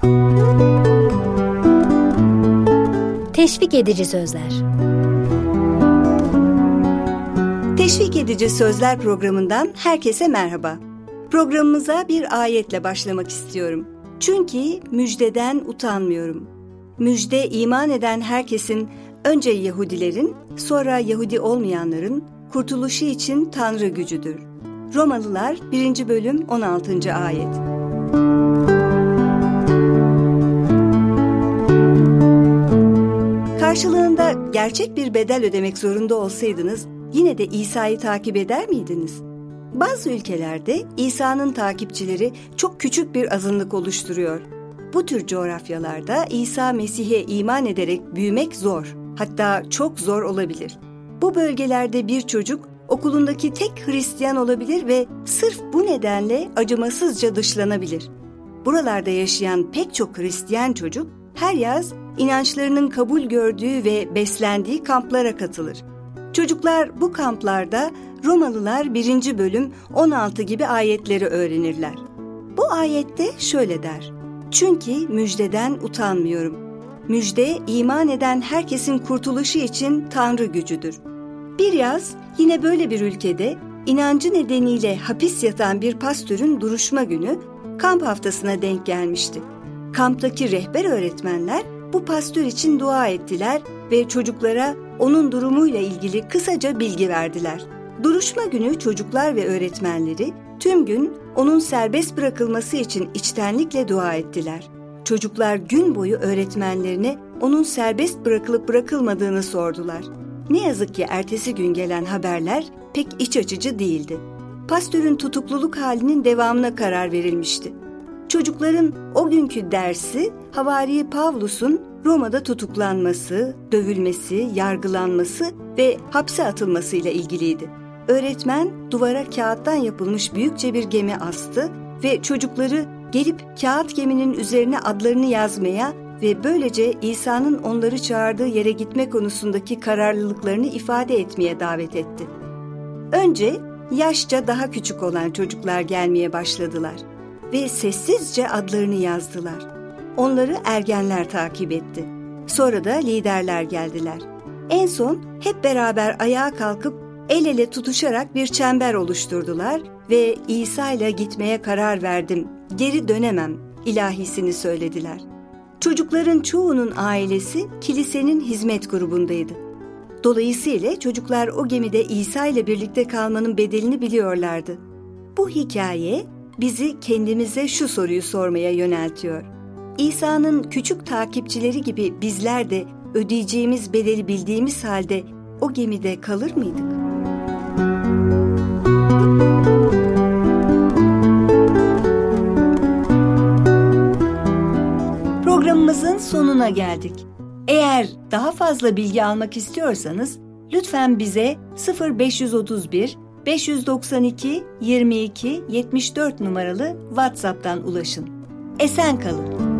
Teşvik edici sözler. Teşvik edici sözler programından herkese merhaba. Programımıza bir ayetle başlamak istiyorum. Çünkü müjdeden utanmıyorum. Müjde iman eden herkesin, önce Yahudilerin, sonra Yahudi olmayanların kurtuluşu için Tanrı gücüdür. Romalılar 1. bölüm 16. ayet. Karşılığında gerçek bir bedel ödemek zorunda olsaydınız, yine de İsa'yı takip eder miydiniz? Bazı ülkelerde İsa'nın takipçileri çok küçük bir azınlık oluşturuyor. Bu tür coğrafyalarda İsa Mesih'e iman ederek büyümek zor, hatta çok zor olabilir. Bu bölgelerde bir çocuk okulundaki tek Hristiyan olabilir ve sırf bu nedenle acımasızca dışlanabilir. Buralarda yaşayan pek çok Hristiyan çocuk her yaz inançlarının kabul gördüğü ve beslendiği kamplara katılır. Çocuklar bu kamplarda Romalılar 1. bölüm 16 gibi ayetleri öğrenirler. Bu ayette şöyle der: "Çünkü müjdeden utanmıyorum. Müjde iman eden herkesin kurtuluşu için Tanrı gücüdür." Bir yaz yine böyle bir ülkede inancı nedeniyle hapis yatan bir pastörün duruşma günü kamp haftasına denk gelmişti. Kamptaki rehber öğretmenler bu pastör için dua ettiler ve çocuklara onun durumuyla ilgili kısaca bilgi verdiler. Duruşma günü çocuklar ve öğretmenleri tüm gün onun serbest bırakılması için içtenlikle dua ettiler. Çocuklar gün boyu öğretmenlerine onun serbest bırakılıp bırakılmadığını sordular. Ne yazık ki ertesi gün gelen haberler pek iç açıcı değildi. Pastörün tutukluluk halinin devamına karar verilmişti. Çocukların o günkü dersi Havari Pavlus'un Roma'da tutuklanması, dövülmesi, yargılanması ve hapse atılmasıyla ilgiliydi. Öğretmen duvara kağıttan yapılmış büyükçe bir gemi astı ve çocukları gelip kağıt geminin üzerine adlarını yazmaya ve böylece İsa'nın onları çağırdığı yere gitme konusundaki kararlılıklarını ifade etmeye davet etti. Önce yaşça daha küçük olan çocuklar gelmeye başladılar ve sessizce adlarını yazdılar. Onları ergenler takip etti. Sonra da liderler geldiler. En son hep beraber ayağa kalkıp el ele tutuşarak bir çember oluşturdular ve İsa ile gitmeye karar verdim, geri dönemem ilahisini söylediler. Çocukların çoğunun ailesi kilisenin hizmet grubundaydı. Dolayısıyla çocuklar o gemide İsa ile birlikte kalmanın bedelini biliyorlardı. Bu hikaye bizi kendimize şu soruyu sormaya yöneltiyor: İsa'nın küçük takipçileri gibi bizler de ödeyeceğimiz bedeli bildiğimiz halde o gemide kalır mıydık? Programımızın sonuna geldik. Eğer daha fazla bilgi almak istiyorsanız lütfen bize 0531 592 22 74 numaralı WhatsApp'tan ulaşın. Esen kalın.